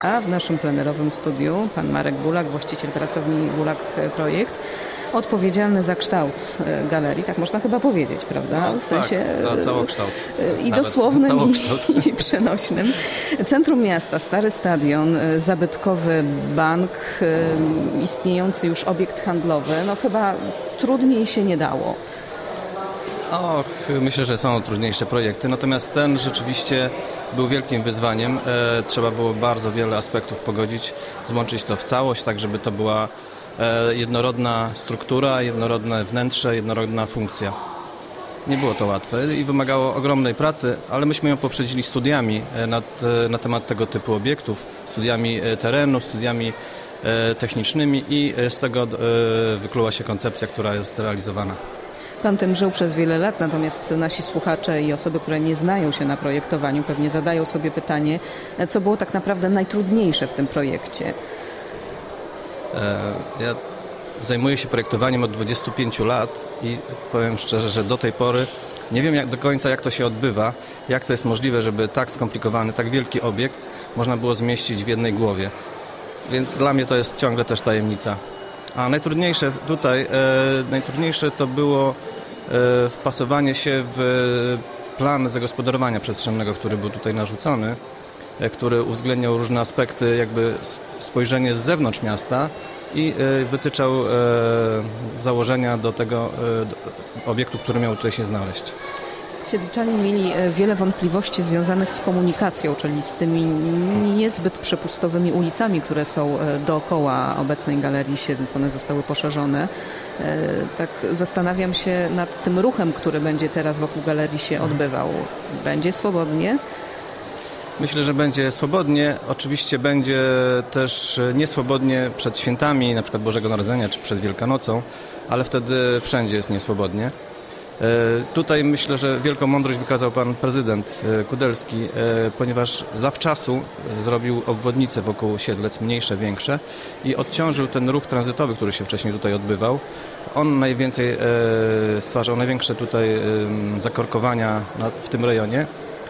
A w naszym plenerowym studiu pan Marek Bulak, właściciel pracowni Bulak Projekt, odpowiedzialny za kształt galerii, tak można chyba powiedzieć, prawda? W sensie za całokształt. I dosłownym, i przenośnym. Centrum miasta, stary stadion, zabytkowy bank, istniejący już obiekt handlowy, no chyba trudniej się nie dało. Myślę, że są trudniejsze projekty, natomiast ten rzeczywiście był wielkim wyzwaniem. Trzeba było bardzo wiele aspektów pogodzić, złączyć to w całość, tak żeby to była jednorodna struktura, jednorodne wnętrze, jednorodna funkcja. Nie było to łatwe i wymagało ogromnej pracy, ale myśmy ją poprzedzili studiami na temat tego typu obiektów, studiami terenu, studiami technicznymi i z tego wykluła się koncepcja, która jest realizowana. Pan tym żył przez wiele lat, natomiast nasi słuchacze i osoby, które nie znają się na projektowaniu, pewnie zadają sobie pytanie, co było tak naprawdę najtrudniejsze w tym projekcie. Ja zajmuję się projektowaniem od 25 lat i powiem szczerze, że do tej pory nie wiem do końca, jak to się odbywa, jak to jest możliwe, żeby tak skomplikowany, tak wielki obiekt można było zmieścić w jednej głowie. Więc dla mnie to jest ciągle też tajemnica. A najtrudniejsze to było wpasowanie się w plan zagospodarowania przestrzennego, który był tutaj narzucony, który uwzględniał różne aspekty, jakby spojrzenie z zewnątrz miasta i wytyczał założenia do tego obiektu, który miał tutaj się znaleźć. Siedlczanie mieli wiele wątpliwości związanych z komunikacją, czyli z tymi niezbyt przepustowymi ulicami, które są dookoła obecnej Galerii Siedlec. One zostały poszerzone. Tak zastanawiam się nad tym ruchem, który będzie teraz wokół galerii się odbywał. Będzie swobodnie? Myślę, że będzie swobodnie. Oczywiście będzie też nieswobodnie przed świętami, na przykład Bożego Narodzenia czy przed Wielkanocą, ale wtedy wszędzie jest nieswobodnie. Tutaj myślę, że wielką mądrość wykazał pan prezydent Kudelski, ponieważ zawczasu zrobił obwodnice wokół Siedlec, mniejsze, większe i odciążył ten ruch tranzytowy, który się wcześniej tutaj odbywał. On najwięcej stwarzał największe tutaj zakorkowania w tym rejonie.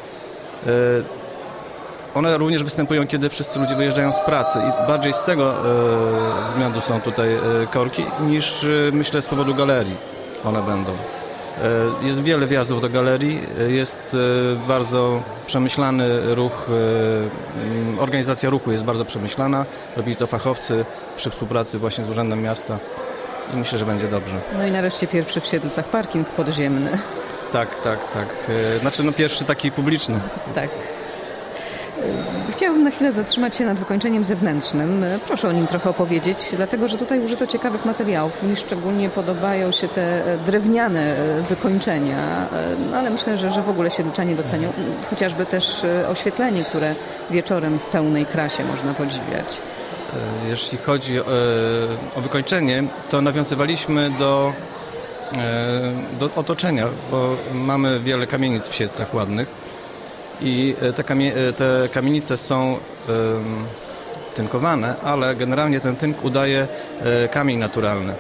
One również występują, kiedy wszyscy ludzie wyjeżdżają z pracy i bardziej z tego względu są tutaj korki niż myślę z powodu galerii one będą. Jest wiele wjazdów do galerii, jest bardzo przemyślany ruch, organizacja ruchu jest bardzo przemyślana, robili to fachowcy przy współpracy właśnie z Urzędem Miasta i myślę, że będzie dobrze. No i nareszcie pierwszy w Siedlcach parking podziemny. Tak. Znaczy pierwszy taki publiczny. Tak. Chciałabym na chwilę zatrzymać się nad wykończeniem zewnętrznym. Proszę o nim trochę opowiedzieć, dlatego że tutaj użyto ciekawych materiałów. Mi szczególnie podobają się te drewniane wykończenia, no ale myślę, że w ogóle siedlczanie docenią. Chociażby też oświetlenie, które wieczorem w pełnej krasie można podziwiać. Jeśli chodzi o wykończenie, to nawiązywaliśmy do otoczenia, bo mamy wiele kamienic w Siedlcach ładnych. I te kamienice są tynkowane, ale generalnie ten tynk udaje kamień naturalny.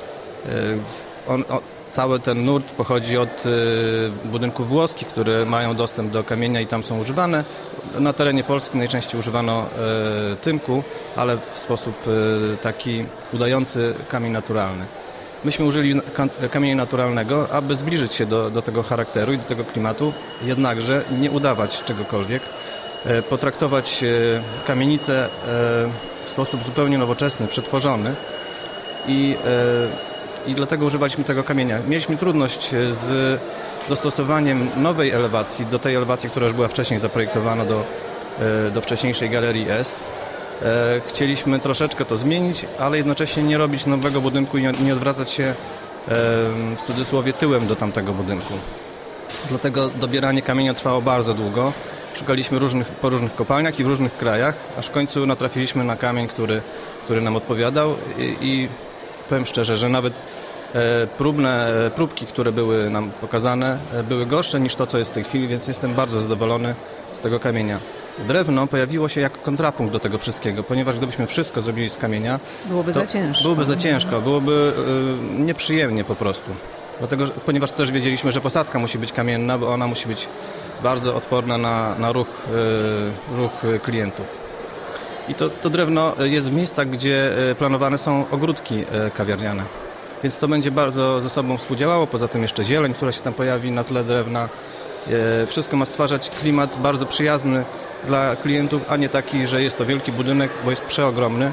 Cały ten nurt pochodzi od budynków włoskich, które mają dostęp do kamienia i tam są używane. Na terenie Polski najczęściej używano tynku, ale w sposób taki udający kamień naturalny. Myśmy użyli kamienia naturalnego, aby zbliżyć się do tego charakteru i do tego klimatu, jednakże nie udawać czegokolwiek, potraktować kamienicę w sposób zupełnie nowoczesny, przetworzony i dlatego używaliśmy tego kamienia. Mieliśmy trudność z dostosowaniem nowej elewacji do tej elewacji, która już była wcześniej zaprojektowana do wcześniejszej Galerii S. Chcieliśmy troszeczkę to zmienić, ale jednocześnie nie robić nowego budynku i nie odwracać się w cudzysłowie tyłem do tamtego budynku. Dlatego dobieranie kamienia trwało bardzo długo. Szukaliśmy po różnych kopalniach i w różnych krajach, aż w końcu natrafiliśmy na kamień, który nam odpowiadał i powiem szczerze, że nawet próbki, które były nam pokazane, były gorsze niż to, co jest w tej chwili, więc jestem bardzo zadowolony z tego kamienia. Drewno pojawiło się jako kontrapunkt do tego wszystkiego, ponieważ gdybyśmy wszystko zrobili z kamienia, byłoby za ciężko, byłoby nieprzyjemnie po prostu. Dlatego, ponieważ też wiedzieliśmy, że posadzka musi być kamienna, bo ona musi być bardzo odporna na ruch klientów. I to drewno jest w miejscach, gdzie planowane są ogródki kawiarniane. Więc to będzie bardzo ze sobą współdziałało, poza tym jeszcze zieleń, która się tam pojawi na tle drewna. Wszystko ma stwarzać klimat bardzo przyjazny dla klientów, a nie taki, że jest to wielki budynek, bo jest przeogromny.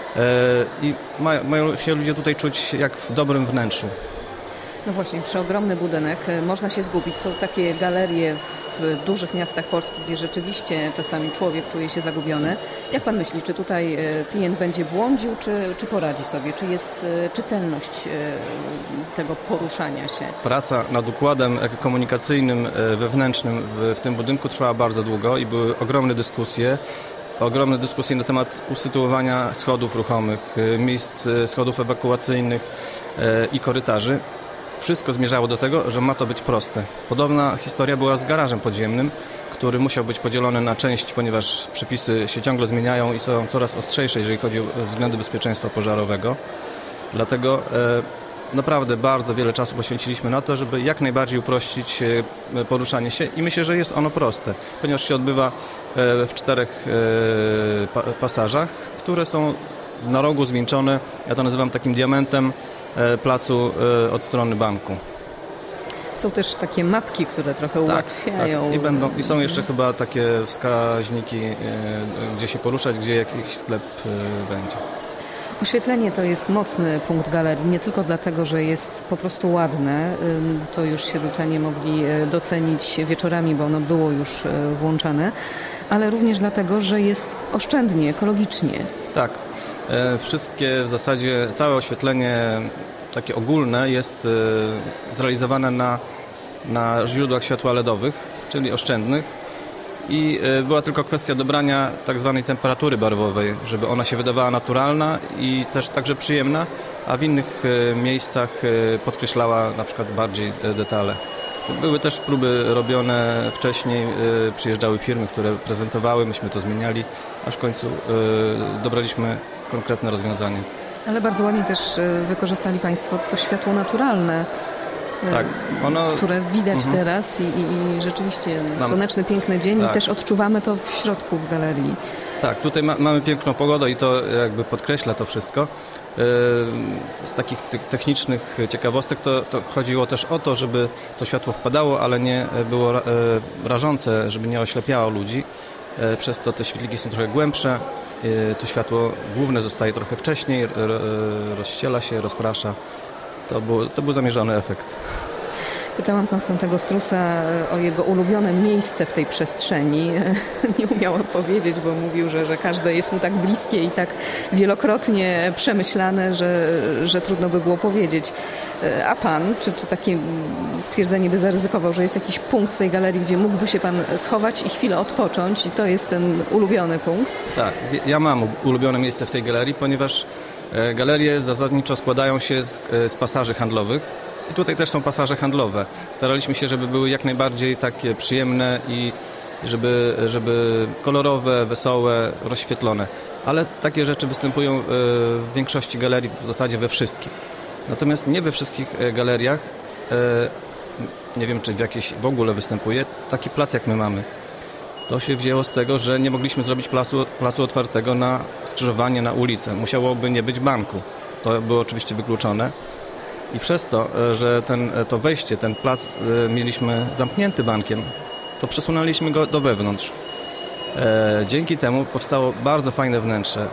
I mają się ludzie tutaj czuć jak w dobrym wnętrzu. No właśnie, przeogromny budynek, można się zgubić. Są takie galerie w dużych miastach Polski, gdzie rzeczywiście czasami człowiek czuje się zagubiony. Jak pan myśli, czy tutaj klient będzie błądził, czy poradzi sobie? Czy jest czytelność tego poruszania się? Praca nad układem komunikacyjnym wewnętrznym w tym budynku trwała bardzo długo i były ogromne dyskusje na temat usytuowania schodów ruchomych, miejsc schodów ewakuacyjnych i korytarzy. Wszystko zmierzało do tego, że ma to być proste. Podobna historia była z garażem podziemnym, który musiał być podzielony na części, ponieważ przepisy się ciągle zmieniają i są coraz ostrzejsze, jeżeli chodzi o względy bezpieczeństwa pożarowego. Dlatego naprawdę bardzo wiele czasu poświęciliśmy na to, żeby jak najbardziej uprościć poruszanie się i myślę, że jest ono proste, ponieważ się odbywa w 4 pasażach, które są na rogu zwieńczone, ja to nazywam takim diamentem, placu od strony banku. Są też takie mapki, które trochę ułatwiają. Tak. I są jeszcze chyba takie wskaźniki, gdzie się poruszać, gdzie jakiś sklep będzie. Oświetlenie to jest mocny punkt galerii, nie tylko dlatego, że jest po prostu ładne, to już siedlczanie mogli docenić wieczorami, bo ono było już włączane, ale również dlatego, że jest oszczędnie, ekologicznie. Tak. Wszystkie w zasadzie, całe oświetlenie takie ogólne jest zrealizowane na źródłach światła LEDowych, czyli oszczędnych i była tylko kwestia dobrania tak zwanej temperatury barwowej, żeby ona się wydawała naturalna i też także przyjemna, a w innych miejscach podkreślała na przykład bardziej detale. To były też próby robione wcześniej, przyjeżdżały firmy, które prezentowały, myśmy to zmieniali, aż w końcu dobraliśmy konkretne rozwiązanie. Ale bardzo ładnie też wykorzystali Państwo to światło naturalne, tak, które widać teraz i rzeczywiście słoneczny, piękny dzień tak. I też odczuwamy to w środku, w galerii. Tak, tutaj mamy piękną pogodę i to jakby podkreśla to wszystko. Z takich technicznych ciekawostek to chodziło też o to, żeby to światło wpadało, ale nie było rażące, żeby nie oślepiało ludzi. Przez to te świetliki są trochę głębsze, to światło główne zostaje trochę wcześniej, rozściela się, rozprasza. To był zamierzony efekt. Pytałam Konstantego Strusa o jego ulubione miejsce w tej przestrzeni. Nie umiał odpowiedzieć, bo mówił, że każde jest mu tak bliskie i tak wielokrotnie przemyślane, że trudno by było powiedzieć. A pan, czy takie stwierdzenie by zaryzykował, że jest jakiś punkt tej galerii, gdzie mógłby się pan schować i chwilę odpocząć i to jest ten ulubiony punkt? Tak, ja mam ulubione miejsce w tej galerii, ponieważ galerie zasadniczo składają się z pasaży handlowych. I tutaj też są pasaże handlowe. Staraliśmy się, żeby były jak najbardziej takie przyjemne i żeby kolorowe, wesołe, rozświetlone. Ale takie rzeczy występują w większości galerii, w zasadzie we wszystkich. Natomiast nie we wszystkich galeriach, nie wiem czy w jakiejś w ogóle występuje, taki plac jak my mamy. To się wzięło z tego, że nie mogliśmy zrobić placu otwartego na skrzyżowanie na ulicę. Musiałoby nie być banku. To było oczywiście wykluczone. I przez to, że to wejście, ten plac mieliśmy zamknięty bankiem, to przesunęliśmy go do wewnątrz. Dzięki temu powstało bardzo fajne wnętrze,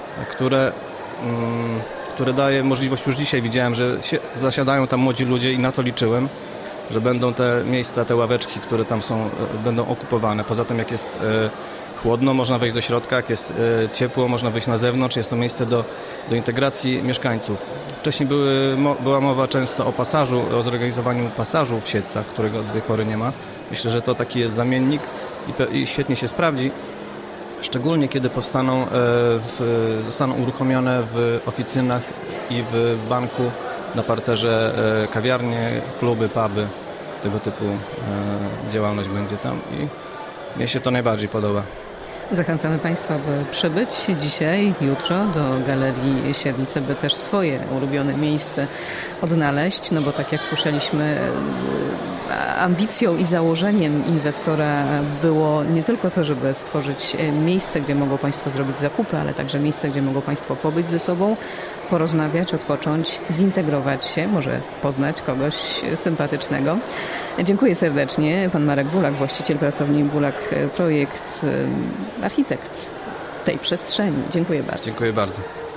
które daje możliwość, już dzisiaj widziałem, że zasiadają tam młodzi ludzie i na to liczyłem, że będą te miejsca, te ławeczki, które tam są, będą okupowane. Poza tym jak jest chłodno, można wejść do środka, jak jest ciepło, można wyjść na zewnątrz, jest to miejsce do integracji mieszkańców. Wcześniej była mowa często o pasażu, o zorganizowaniu pasażu w Siedlcach, którego od tej pory nie ma. Myślę, że to taki jest zamiennik i świetnie się sprawdzi, szczególnie kiedy zostaną uruchomione w oficynach i w banku, na parterze kawiarnie, kluby, puby, tego typu działalność będzie tam i mnie się to najbardziej podoba. Zachęcamy Państwa, by przybyć dzisiaj, jutro do Galerii Siedlce, by też swoje ulubione miejsce odnaleźć, no bo tak jak słyszeliśmy, ambicją i założeniem inwestora było nie tylko to, żeby stworzyć miejsce, gdzie mogą Państwo zrobić zakupy, ale także miejsce, gdzie mogą Państwo pobyć ze sobą, porozmawiać, odpocząć, zintegrować się, może poznać kogoś sympatycznego. Dziękuję serdecznie. Pan Marek Bulak, właściciel pracowni Bulak Projekt, architekt tej przestrzeni. Dziękuję bardzo. Dziękuję bardzo.